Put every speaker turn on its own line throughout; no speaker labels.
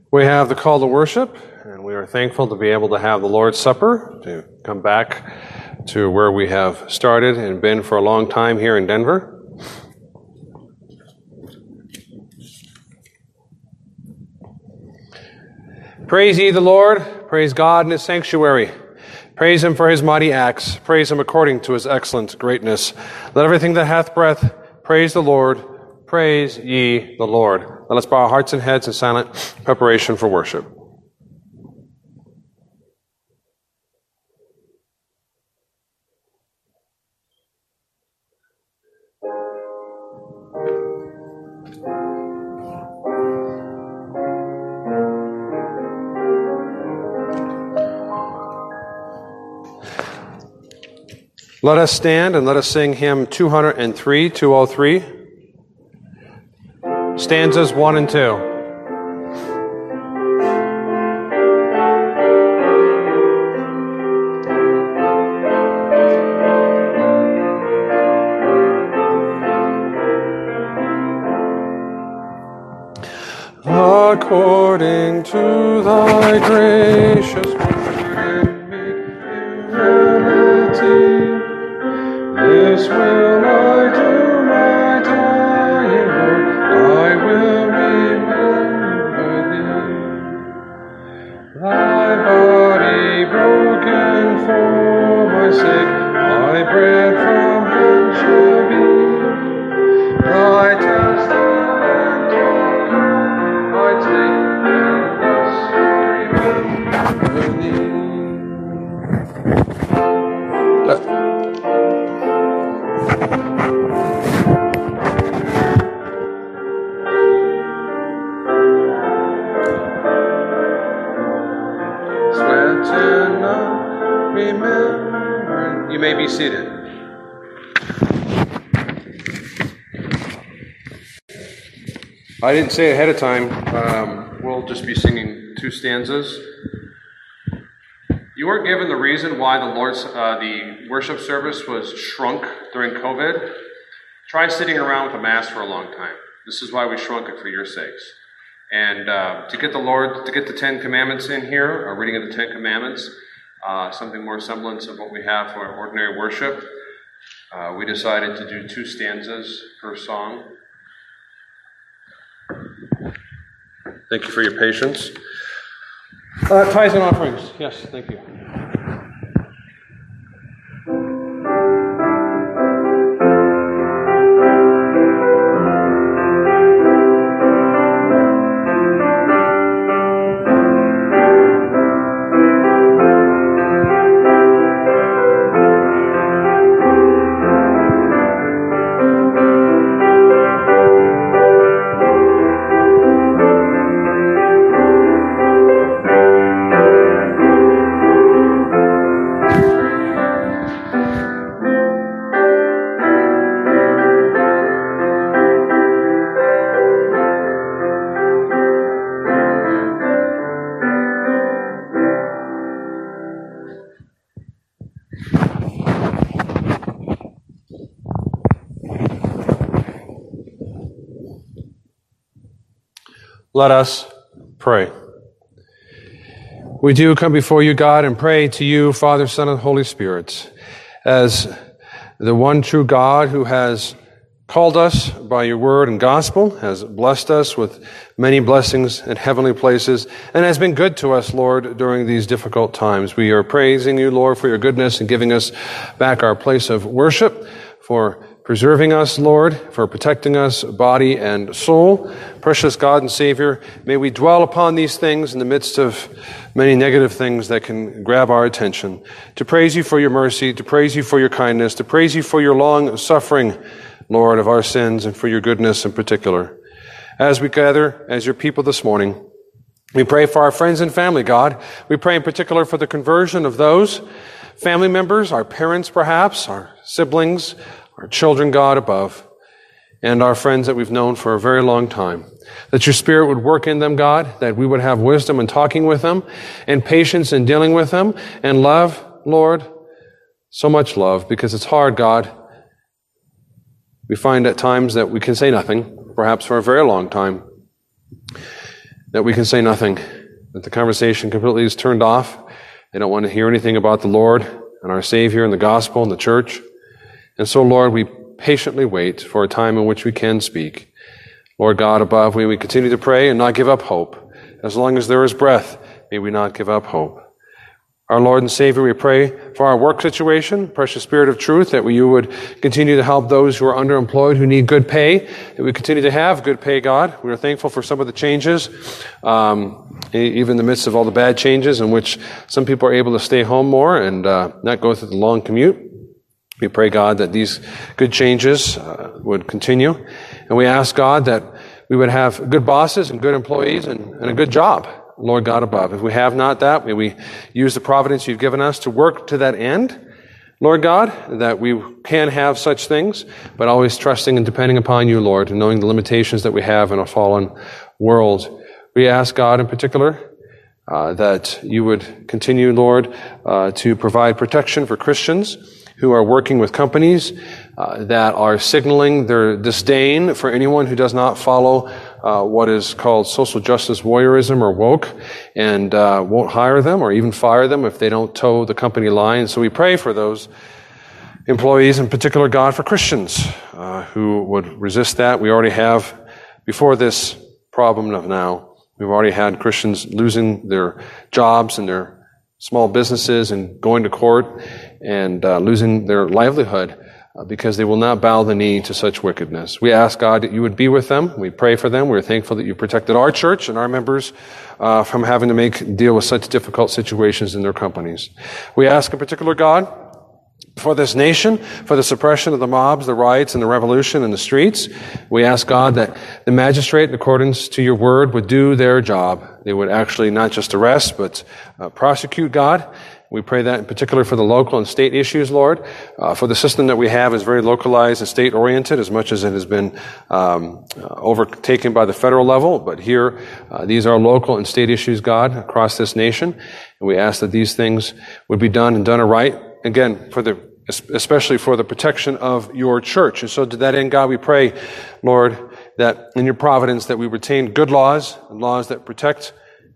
We have the call to worship, and we are thankful to be able to have the Lord's Supper, to come back to where we have started and been for a long time here in Denver. Praise ye the Lord, praise God in his sanctuary. Praise him for his mighty acts, praise him according to his excellent greatness. Let everything that hath breath praise the Lord, praise ye the Lord. Let us bow our hearts and heads in silent preparation for worship. Let us stand and let us sing hymn 203. Stanzas 1 and 2. According to thy gracious word, make humility. This will I do, my dying Lord, I will remember thee. Thy body broken for my sake, my bread from heaven shall be. Thy testament I take, and thus remember thee. You may be seated. I didn't say ahead of time, we'll just be singing 2 stanzas. You weren't given the reason why the worship service was shrunk during COVID. Try sitting around with a mass for a long time. This is why we shrunk it for your sakes. And to get the 10 Commandments in here, a reading of the 10 Commandments, something more semblance of what we have for ordinary worship, we decided to do 2 stanzas per song. Thank you for your patience. Tithes and offerings. Yes, thank you. Let us pray. We do come before you, God, and pray to you, Father, Son, and Holy Spirit, as the one true God who has called us by your word and gospel, has blessed us with many blessings in heavenly places, and has been good to us, Lord, during these difficult times. We are praising you, Lord, for your goodness and giving us back our place of worship, for preserving us, Lord, for protecting us, body and soul. Precious God and Savior, may we dwell upon these things in the midst of many negative things that can grab our attention. To praise you for your mercy, to praise you for your kindness, to praise you for your long suffering, Lord, of our sins and for your goodness in particular. As we gather as your people this morning, we pray for our friends and family, God. We pray in particular for the conversion of those family members, our parents perhaps, our siblings, our children, God, above, and our friends that we've known for a very long time. That your Spirit would work in them, God, that we would have wisdom in talking with them, and patience in dealing with them, and love, Lord, so much love, because it's hard, God. We find at times that we can say nothing, perhaps for a very long time. that we can say nothing, that the conversation completely is turned off. They don't want to hear anything about the Lord and our Savior and the gospel and the church. And so, Lord, we patiently wait for a time in which we can speak. Lord God above, may we continue to pray and not give up hope. As long as there is breath, may we not give up hope. Our Lord and Savior, we pray for our work situation, precious Spirit of truth, that you would continue to help those who are underemployed, who need good pay, that we continue to have good pay, God. We are thankful for some of the changes, even in the midst of all the bad changes in which some people are able to stay home more and not go through the long commute. We pray, God, that these good changes would continue. And we ask, God, that we would have good bosses and good employees and a good job. Lord God above. If we have not that, may we use the providence you've given us to work to that end, Lord God, that we can have such things, but always trusting and depending upon you, Lord, and knowing the limitations that we have in a fallen world. We ask, God, in particular, that you would continue, Lord, to provide protection for Christians who are working with companies that are signaling their disdain for anyone who does not follow what is called social justice warriorism or woke, and won't hire them or even fire them if they don't toe the company line. So we pray for those employees, in particular, God, for Christians who would resist that. We already have, before this problem of now, we've already had Christians losing their jobs and their small businesses and going to court and losing their livelihood because they will not bow the knee to such wickedness. We ask, God, that you would be with them. We pray for them. We're thankful that you protected our church and our members from having to deal with such difficult situations in their companies. We ask in particular, God, for this nation, for the suppression of the mobs, the riots, and the revolution in the streets. We ask, God, that the magistrate, in accordance to your word, would do their job. They would actually not just arrest, but prosecute, God. We pray that in particular for the local and state issues, Lord. For the system that we have is very localized and state-oriented as much as it has been overtaken by the federal level. But here, these are local and state issues, God, across this nation. And we ask that these things would be done and done aright, again, especially for the protection of your church. And so to that end, God, we pray, Lord, that in your providence that we retain good laws and laws that protect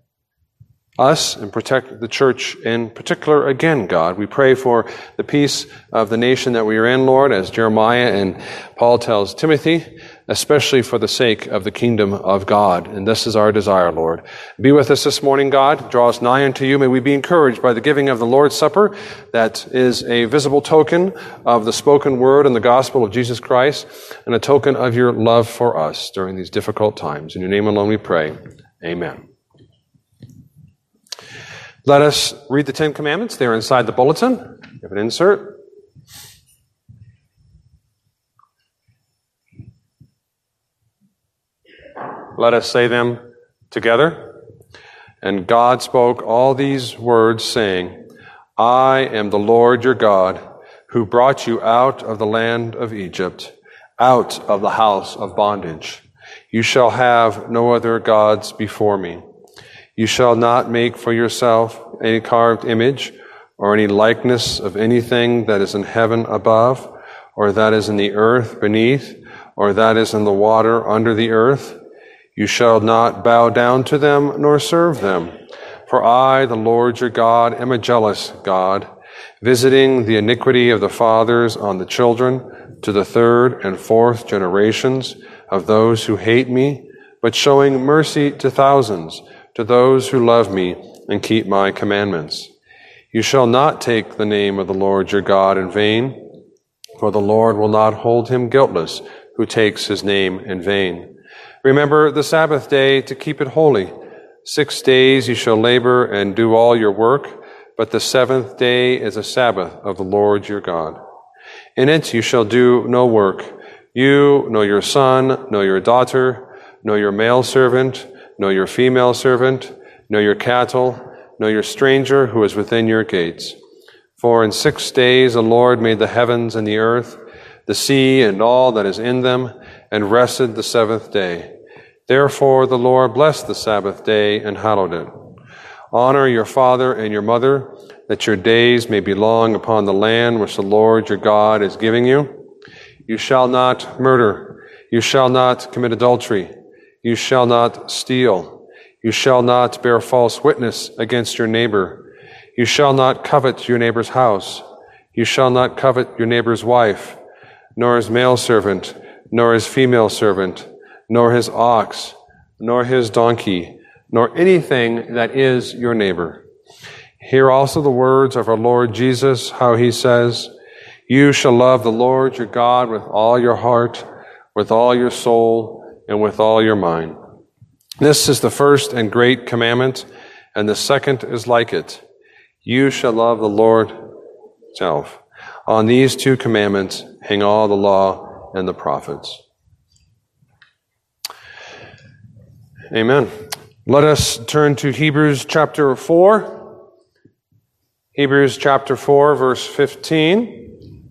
us and protect the church in particular. Again, God, we pray for the peace of the nation that we are in, Lord, as Jeremiah and Paul tells Timothy, especially for the sake of the kingdom of God. And this is our desire, Lord. Be with us this morning, God. Draw us nigh unto you. May we be encouraged by the giving of the Lord's Supper. That is a visible token of the spoken word and the gospel of Jesus Christ, and a token of your love for us during these difficult times. In your name alone we pray. Amen. Let us read the Ten Commandments. They're inside the bulletin. You have an insert. Let us say them together. And God spoke all these words, saying, I am the Lord your God, who brought you out of the land of Egypt, out of the house of bondage. You shall have no other gods before me. You shall not make for yourself any carved image or any likeness of anything that is in heaven above, or that is in the earth beneath, or that is in the water under the earth. You shall not bow down to them nor serve them. For I, the Lord your God, am a jealous God, visiting the iniquity of the fathers on the children to the third and fourth generations of those who hate me, but showing mercy to thousands, to those who love me and keep my commandments. You shall not take the name of the Lord your God in vain, for the Lord will not hold him guiltless who takes his name in vain. Remember the Sabbath day to keep it holy. 6 days you shall labor and do all your work, but the seventh day is a Sabbath of the Lord your God. In it you shall do no work, you, nor your son, nor your daughter, nor your male servant, nor your female servant, nor your cattle, nor your stranger who is within your gates. For in 6 days the Lord made the heavens and the earth, the sea and all that is in them, and rested the seventh day. Therefore the Lord blessed the Sabbath day and hallowed it. Honor your father and your mother, that your days may be long upon the land which the Lord your God is giving you. You shall not murder. You shall not commit adultery. You shall not steal. You shall not bear false witness against your neighbor. You shall not covet your neighbor's house. You shall not covet your neighbor's wife, nor his male servant, nor his female servant, nor his ox, nor his donkey, nor anything that is your neighbor. Hear also the words of our Lord Jesus, how he says, You shall love the Lord your God with all your heart, with all your soul, and with all your mind. This is the first and great commandment, and the second is like it. You shall love the Lord yourself. On these two commandments hang all the law and the prophets. Amen. Let us turn to Hebrews chapter 4. Hebrews chapter 4, verse 15.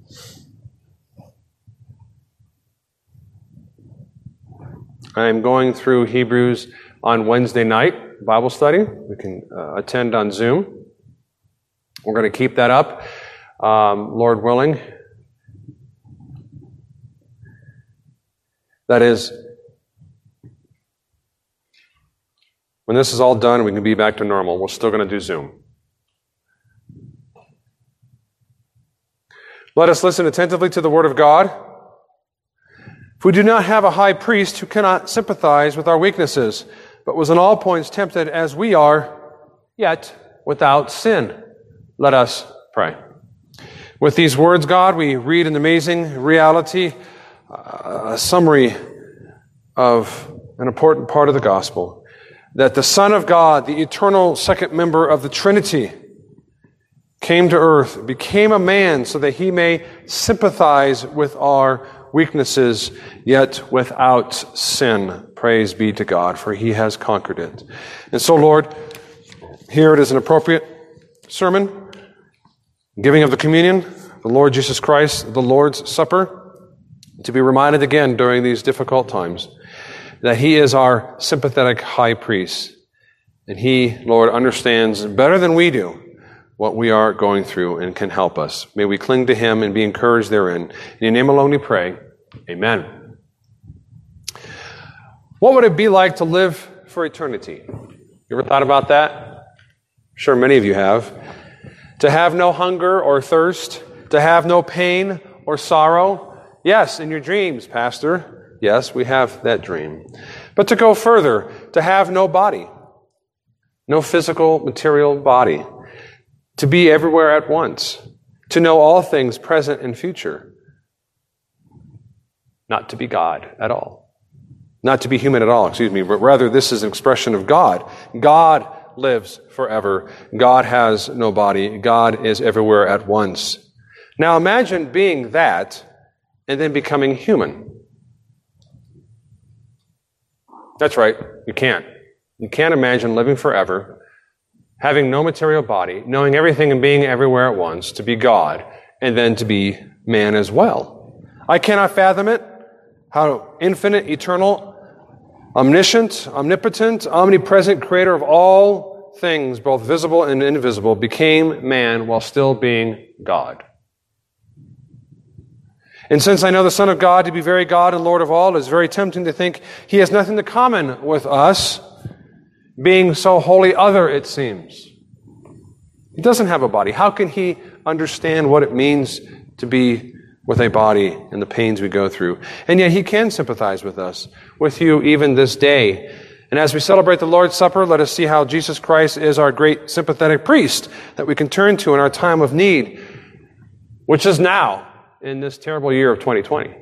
I am going through Hebrews on Wednesday night Bible study. We can attend on Zoom. We're going to keep that up, Lord willing. That is, when this is all done, we can be back to normal. We're still going to do Zoom. Let us listen attentively to the Word of God. For we do not have a high priest who cannot sympathize with our weaknesses, but was in all points tempted as we are, yet without sin. Let us pray. With these words, God, we read an amazing reality, a summary of an important part of the gospel, that the Son of God, the eternal second member of the Trinity, came to earth, became a man so that he may sympathize with our weaknesses, yet without sin. Praise be to God, for he has conquered it. And so, Lord, here it is an appropriate sermon, giving of the communion, the Lord Jesus Christ, the Lord's Supper, to be reminded again during these difficult times that he is our sympathetic high priest. And he, Lord, understands better than we do what we are going through and can help us. May we cling to him and be encouraged therein. In your name alone we pray. Amen. What would it be like to live for eternity? You ever thought about that? I'm sure many of you have. To have no hunger or thirst, to have no pain or sorrow. Yes, in your dreams, Pastor. Yes, we have that dream. But to go further, to have no body, no physical, material body. To be everywhere at once, to know all things present and future, not to be God at all, not to be human at all, but rather this is an expression of God. God lives forever. God has no body. God is everywhere at once. Now imagine being that and then becoming human. That's right, you can't. You can't imagine living forever, having no material body, knowing everything and being everywhere at once, to be God, and then to be man as well. I cannot fathom it, how infinite, eternal, omniscient, omnipotent, omnipresent creator of all things, both visible and invisible, became man while still being God. And since I know the Son of God to be very God and Lord of all, it is very tempting to think he has nothing in common with us, being so wholly other, it seems. He doesn't have a body. How can he understand what it means to be with a body and the pains we go through? And yet he can sympathize with us, with you even this day. And as we celebrate the Lord's Supper, let us see how Jesus Christ is our great sympathetic priest that we can turn to in our time of need, which is now, in this terrible year of 2020.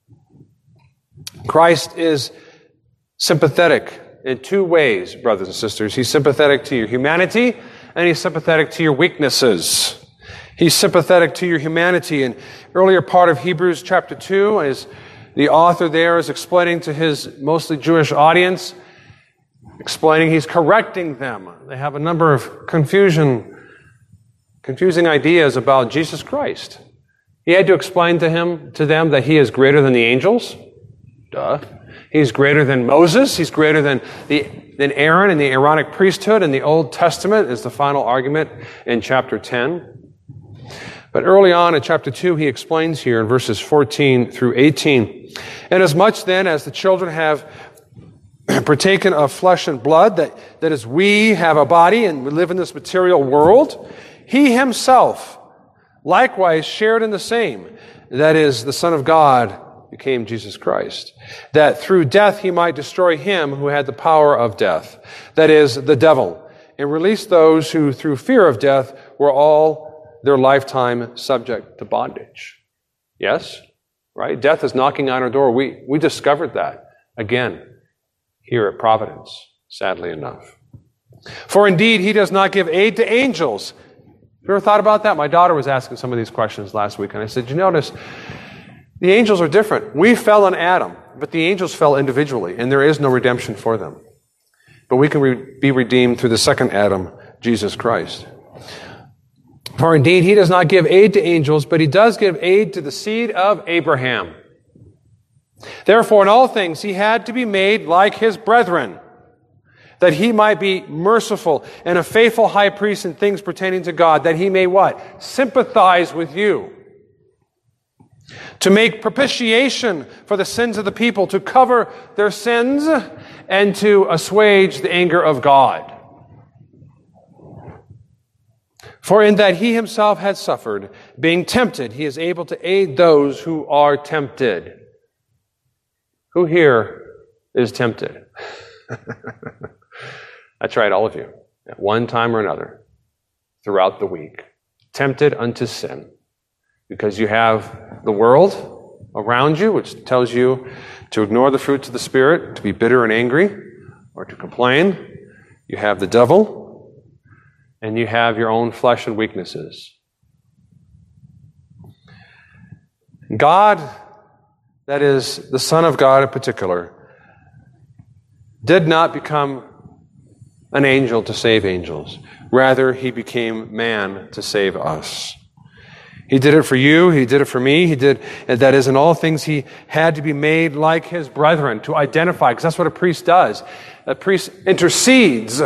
Christ is sympathetic in two ways, brothers and sisters. He's sympathetic to your humanity, and he's sympathetic to your weaknesses. He's sympathetic to your humanity. In earlier part of Hebrews chapter 2, as the author there is explaining to his mostly Jewish audience, he's correcting them. They have a number of confusing ideas about Jesus Christ. He had to explain to them that he is greater than the angels. Duh. He's greater than Moses. He's greater than Aaron and the Aaronic priesthood in the Old Testament is the final argument in chapter 10. But early on in chapter 2, he explains here in verses 14 through 18, Inasmuch then as the children have partaken of flesh and blood, that as we have a body and we live in this material world, he himself likewise shared in the same. That is, the Son of God became Jesus Christ. That through death he might destroy him who had the power of death. That is, the devil. And release those who through fear of death were all their lifetime subject to bondage. Yes? Right? Death is knocking on our door. We discovered that again here at Providence, sadly enough. For indeed, he does not give aid to angels. You ever thought about that? My daughter was asking some of these questions last week, and I said, you notice, the angels are different. We fell on Adam, but the angels fell individually, and there is no redemption for them. But we can be redeemed through the second Adam, Jesus Christ. For indeed, he does not give aid to angels, but he does give aid to the seed of Abraham. Therefore, in all things, he had to be made like his brethren, that he might be merciful and a faithful high priest in things pertaining to God, that he may what? Sympathize with you. To make propitiation for the sins of the people, to cover their sins, and to assuage the anger of God. For in that he himself had suffered, being tempted, he is able to aid those who are tempted. Who here is tempted? That's right, all of you. At one time or another, throughout the week. Tempted unto sin. Because you have the world around you, which tells you to ignore the fruits of the Spirit, to be bitter and angry, or to complain. You have the devil, and you have your own flesh and weaknesses. God, that is, the Son of God in particular, did not become an angel to save angels. Rather, he became man to save us. He did it for you. He did it for me. That is, in all things, he had to be made like his brethren, to identify, because that's what a priest does. A priest intercedes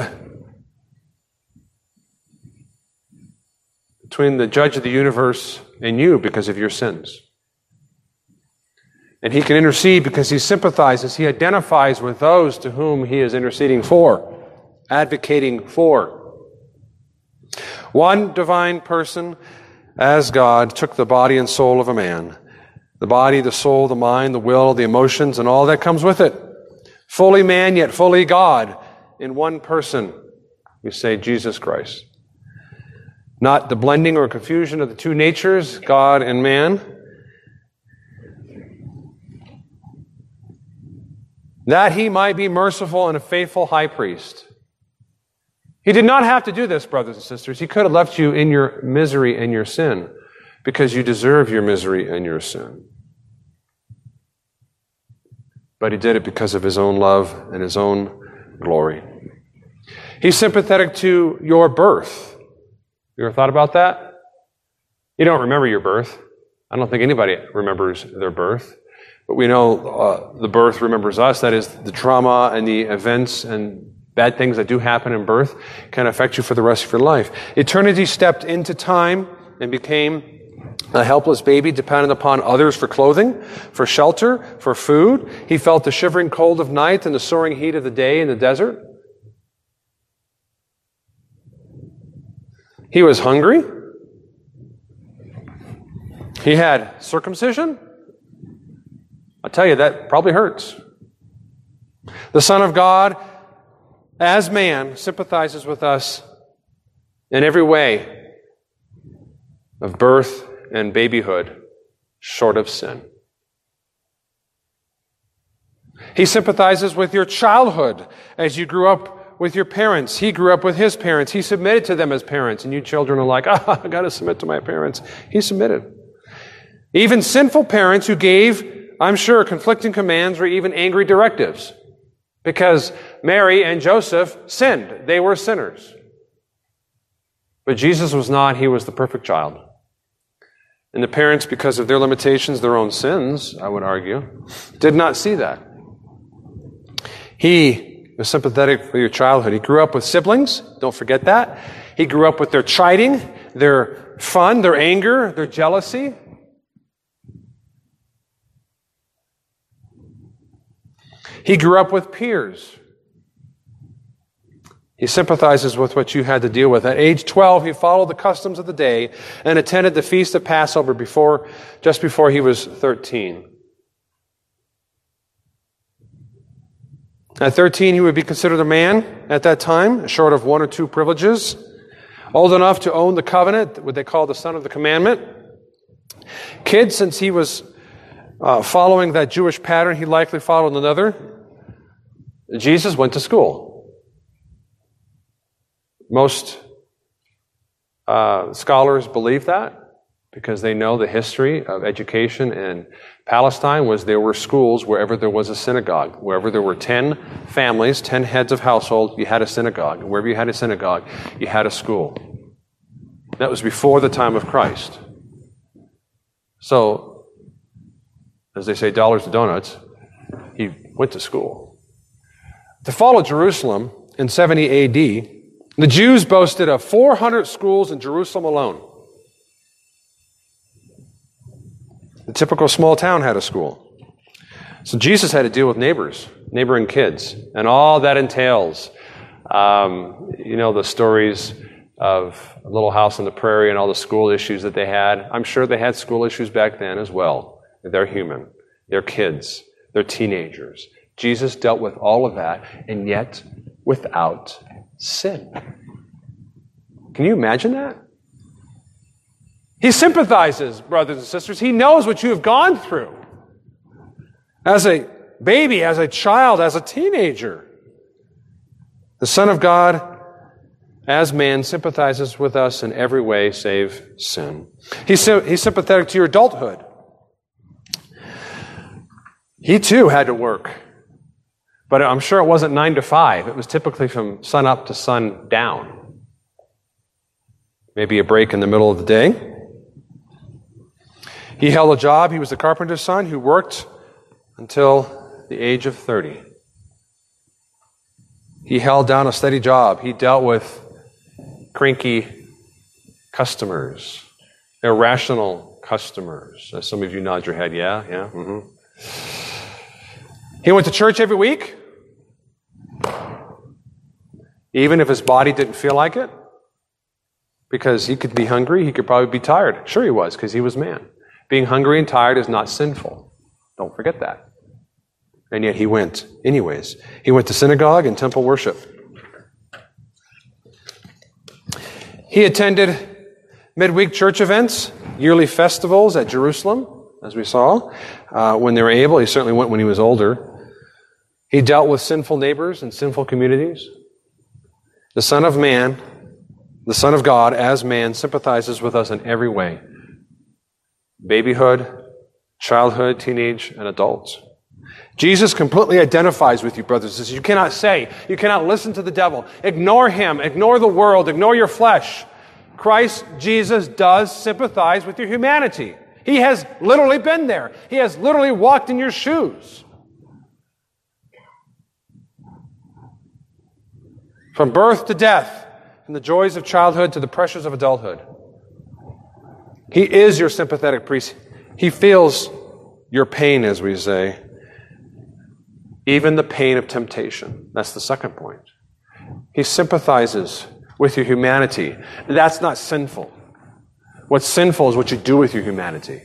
between the judge of the universe and you because of your sins. And he can intercede because he sympathizes. He identifies with those to whom he is interceding for, advocating for. One divine person, as God, took the body and soul of a man. The body, the soul, the mind, the will, the emotions, and all that comes with it. Fully man, yet fully God, in one person. We say Jesus Christ. Not the blending or confusion of the two natures, God and man. That he might be merciful and a faithful high priest. He did not have to do this, brothers and sisters. He could have left you in your misery and your sin, because you deserve your misery and your sin. But he did it because of his own love and his own glory. He's sympathetic to your birth. You ever thought about that? You don't remember your birth. I don't think anybody remembers their birth. But we know the birth remembers us. That is, the trauma and the events and bad things that do happen in birth can affect you for the rest of your life. Eternity stepped into time and became a helpless baby dependent upon others for clothing, for shelter, for food. He felt the shivering cold of night and the soaring heat of the day in the desert. He was hungry. He had circumcision. I'll tell you, that probably hurts. The Son of God, as man, sympathizes with us in every way of birth and babyhood, short of sin. He sympathizes with your childhood as you grew up with your parents. He grew up with his parents. He submitted to them as parents. And you children are like, I got to submit to my parents. He submitted. Even sinful parents who gave, I'm sure, conflicting commands or even angry directives. Because Mary and Joseph sinned. They were sinners. But Jesus was not. He was the perfect child. And the parents, because of their limitations, their own sins, I would argue, did not see that. He was sympathetic for your childhood. He grew up with siblings. Don't forget that. He grew up with their chiding, their fun, their anger, their jealousy. He grew up with peers. He sympathizes with what you had to deal with. At age 12, he followed the customs of the day and attended the feast of Passover just before he was 13. At 13, he would be considered a man at that time, short of one or two privileges. Old enough to own the covenant, what they call the son of the commandment. Kid, since he was following that Jewish pattern, he likely followed another. Jesus went to school. Most scholars believe that because they know the history of education in Palestine was there were schools wherever there was a synagogue. Wherever there were 10 families, 10 heads of household, you had a synagogue. And wherever you had a synagogue, you had a school. That was before the time of Christ. So, as they say, dollars to donuts, he went to school. To follow Jerusalem in 70 A.D., the Jews boasted of 400 schools in Jerusalem alone. The typical small town had a school. So Jesus had to deal with neighboring kids, and all that entails. The stories of a Little House on the Prairie and all the school issues that they had. I'm sure they had school issues back then as well. They're human. They're kids. They're teenagers. Jesus dealt with all of that, and yet without sin. Can you imagine that? He sympathizes, brothers and sisters. He knows what you have gone through. As a baby, as a child, as a teenager. The Son of God, as man, sympathizes with us in every way save sin. He's sympathetic to your adulthood. He too had to work. But I'm sure it wasn't 9 to 5. It was typically from sun up to sun down. Maybe a break in the middle of the day. He held a job. He was the carpenter's son who worked until the age of 30. He held down a steady job. He dealt with cranky customers, irrational customers. As some of you nod your head, yeah. Mm-hmm. He went to church every week. Even if his body didn't feel like it, because he could be hungry, he could probably be tired. Sure he was, because he was man. Being hungry and tired is not sinful. Don't forget that. And yet he went anyways. He went to synagogue and temple worship. He attended midweek church events, yearly festivals at Jerusalem, as we saw, when they were able. He certainly went when he was older. He dealt with sinful neighbors and sinful communities. The Son of Man, the Son of God, as man, sympathizes with us in every way. Babyhood, childhood, teenage, and adults. Jesus completely identifies with you, brothers and sisters. You cannot listen to the devil. Ignore him. Ignore the world. Ignore your flesh. Christ Jesus does sympathize with your humanity. He has literally been there. He has literally walked in your shoes. From birth to death, from the joys of childhood to the pressures of adulthood. He is your sympathetic priest. He feels your pain, as we say. Even the pain of temptation. That's the second point. He sympathizes with your humanity. That's not sinful. What's sinful is what you do with your humanity.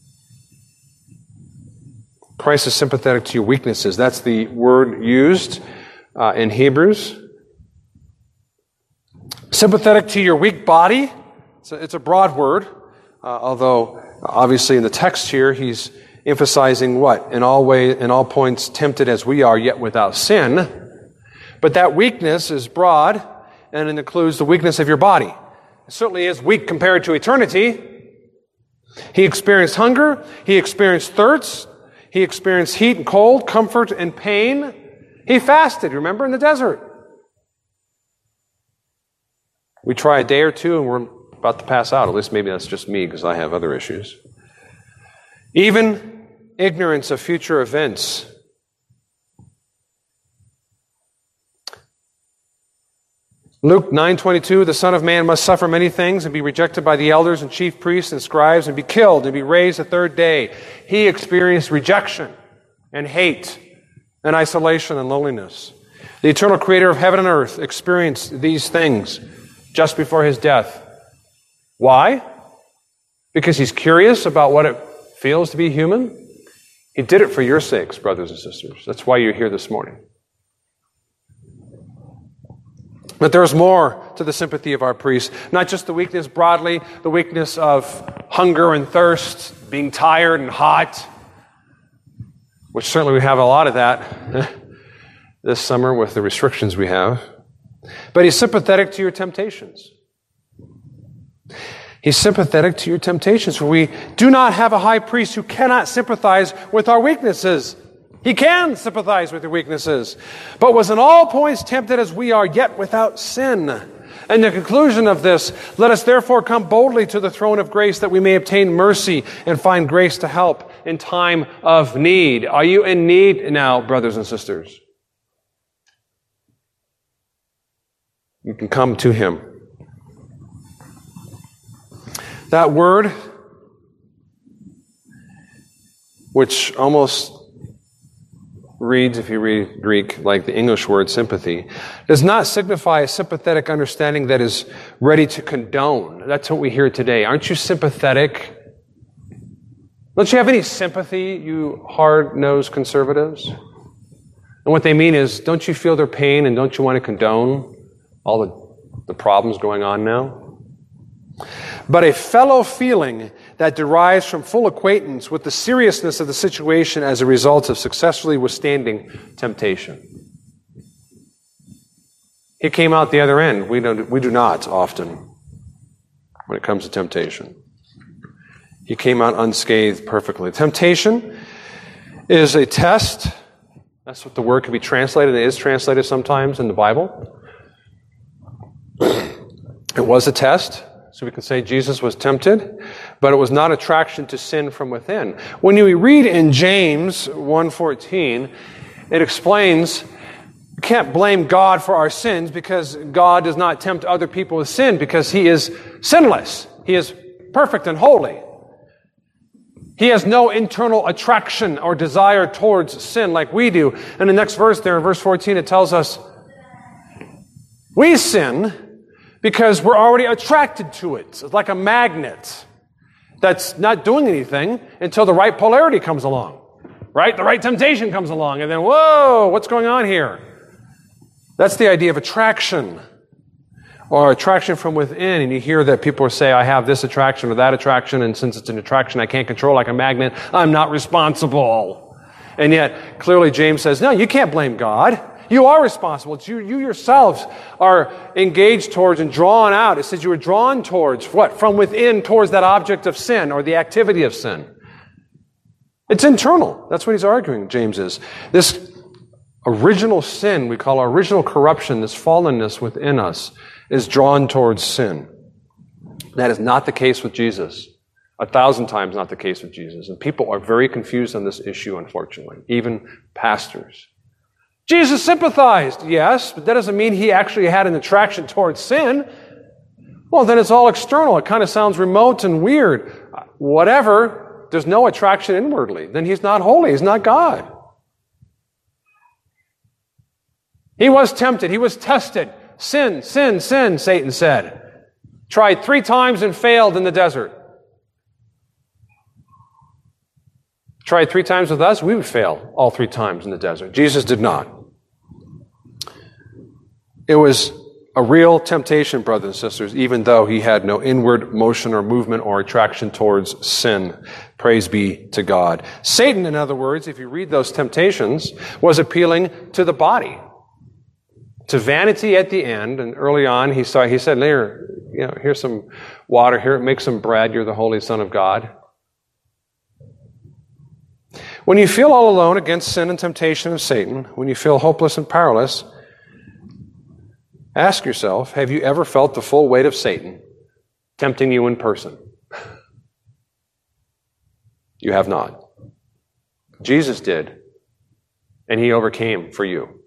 Christ is sympathetic to your weaknesses. That's the word used in Hebrews. Sympathetic to your weak body. It's a broad word, although obviously in the text here he's emphasizing what? In all points tempted as we are, yet without sin. But that weakness is broad, and it includes the weakness of your body. It certainly is weak compared to eternity. He experienced hunger. He experienced thirst. He experienced heat and cold, comfort and pain. He fasted, remember, in the desert. We try a day or two and we're about to pass out. At least maybe that's just me because I have other issues. Even ignorance of future events. Luke 9:22, the Son of Man must suffer many things and be rejected by the elders and chief priests and scribes and be killed and be raised the third day. He experienced rejection and hate and isolation and loneliness. The eternal creator of heaven and earth experienced these things just before his death. Why? Because he's curious about what it feels to be human? He did it for your sakes, brothers and sisters. That's why you're here this morning. But there's more to the sympathy of our priest. Not just the weakness broadly, the weakness of hunger and thirst, being tired and hot, which certainly we have a lot of that this summer with the restrictions we have. But he's sympathetic to your temptations. He's sympathetic to your temptations, for we do not have a high priest who cannot sympathize with our weaknesses. He can sympathize with your weaknesses, but was in all points tempted as we are, yet without sin. And the conclusion of this, let us therefore come boldly to the throne of grace that we may obtain mercy and find grace to help in time of need. Are you in need now, brothers and sisters? You can come to him. That word, which almost reads, if you read Greek, like the English word sympathy, does not signify a sympathetic understanding that is ready to condone. That's what we hear today. Aren't you sympathetic? Don't you have any sympathy, you hard-nosed conservatives? And what they mean is, don't you feel their pain and don't you want to condone all the problems going on now? But a fellow feeling that derives from full acquaintance with the seriousness of the situation as a result of successfully withstanding temptation. He came out the other end. We do not often when it comes to temptation. He came out unscathed perfectly. Temptation is a test. That's what the word can be translated. It is translated sometimes in the Bible. It was a test. So we can say Jesus was tempted, but it was not attraction to sin from within. When you read in James 1:14, it explains we can't blame God for our sins because God does not tempt other people with sin because he is sinless. He is perfect and holy. He has no internal attraction or desire towards sin like we do. And the next verse there, in verse 14, it tells us we sin because we're already attracted to it. It's like a magnet that's not doing anything until the right polarity comes along, right? The right temptation comes along, and then, whoa, what's going on here? That's the idea of attraction, or attraction from within. And you hear that people say, I have this attraction or that attraction, and since it's an attraction I can't control like a magnet, I'm not responsible. And yet, clearly James says, no, you can't blame God. You are responsible. It's you yourselves are engaged towards and drawn out. It says you were drawn towards what? From within towards that object of sin or the activity of sin. It's internal. That's what he's arguing, James is. This original sin, we call our original corruption, this fallenness within us, is drawn towards sin. That is not the case with Jesus. 1,000 times not the case with Jesus. And people are very confused on this issue, unfortunately. Even pastors. Jesus sympathized, yes, but that doesn't mean he actually had an attraction towards sin. Well, then it's all external. It kind of sounds remote and weird. Whatever, there's no attraction inwardly. Then he's not holy. He's not God. He was tempted. He was tested. Sin, sin, sin, Satan said. Tried 3 times and failed in the desert. Tried 3 times with us, we would fail all 3 times in the desert. Jesus did not. It was a real temptation, brothers and sisters, even though he had no inward motion or movement or attraction towards sin. Praise be to God. Satan, in other words, if you read those temptations, was appealing to the body, to vanity at the end. And early on, he said, here's some water, here, make some bread, you're the Holy Son of God. When you feel all alone against sin and temptation of Satan, when you feel hopeless and powerless, ask yourself, have you ever felt the full weight of Satan tempting you in person? You have not. Jesus did, and he overcame for you.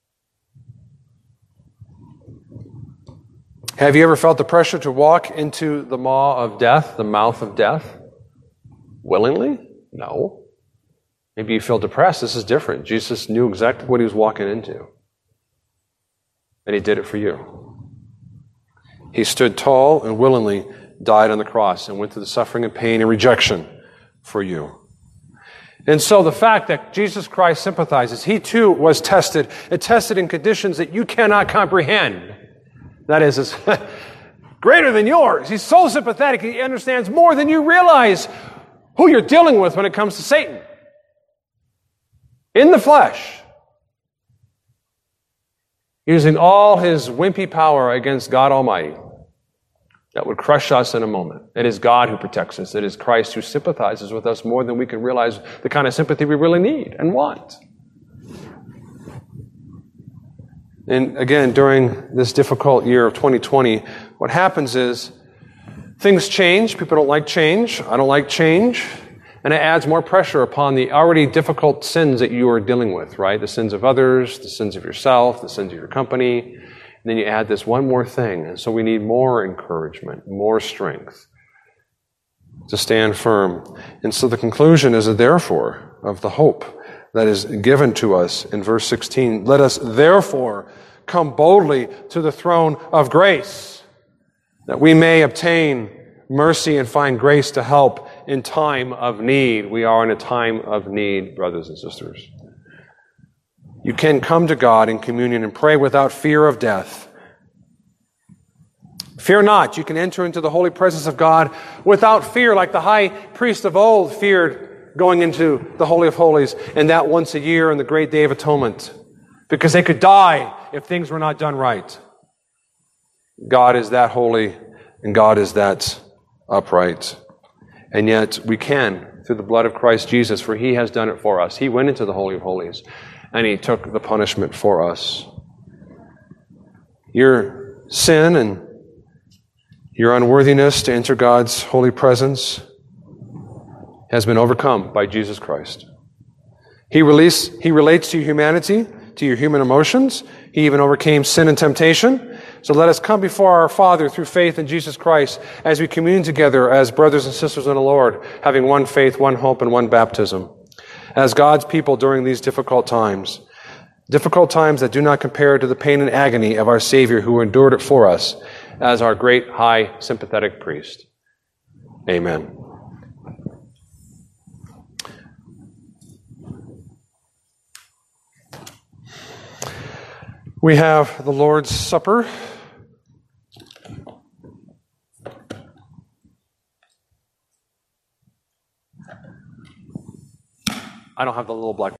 Have you ever felt the pressure to walk into the maw of death, the mouth of death? Willingly? No. Maybe you feel depressed. This is different. Jesus knew exactly what he was walking into. And he did it for you. He stood tall and willingly died on the cross and went through the suffering and pain and rejection for you. And so the fact that Jesus Christ sympathizes, he too was tested, and tested in conditions that you cannot comprehend. That is greater than yours. He's so sympathetic, he understands more than you realize who you're dealing with when it comes to Satan. In the flesh, using all his wimpy power against God Almighty that would crush us in a moment. It is God who protects us. It is Christ who sympathizes with us more than we can realize the kind of sympathy we really need and want. And again, during this difficult year of 2020, what happens is things change. People don't like change. I don't like change. And it adds more pressure upon the already difficult sins that you are dealing with, right? The sins of others, the sins of yourself, the sins of your company. And then you add this one more thing. And so we need more encouragement, more strength to stand firm. And so the conclusion is a therefore of the hope that is given to us in verse 16. Let us therefore come boldly to the throne of grace, that we may obtain mercy and find grace to help in time of need. We are in a time of need, brothers and sisters. You can come to God in communion and pray without fear of death. Fear not. You can enter into the holy presence of God without fear, like the high priest of old feared going into the Holy of Holies, and that once a year on the great Day of Atonement, because they could die if things were not done right. God is that holy, and God is that upright. And yet we can, through the blood of Christ Jesus, for he has done it for us. He went into the Holy of Holies, and he took the punishment for us. Your sin and your unworthiness to enter God's holy presence has been overcome by Jesus Christ. He relates to your humanity, to your human emotions. He even overcame sin and temptation. So let us come before our Father through faith in Jesus Christ as we commune together as brothers and sisters in the Lord, having one faith, one hope, and one baptism. As God's people during these difficult times that do not compare to the pain and agony of our Savior who endured it for us as our great high sympathetic priest. Amen. We have the Lord's Supper. I don't have the little black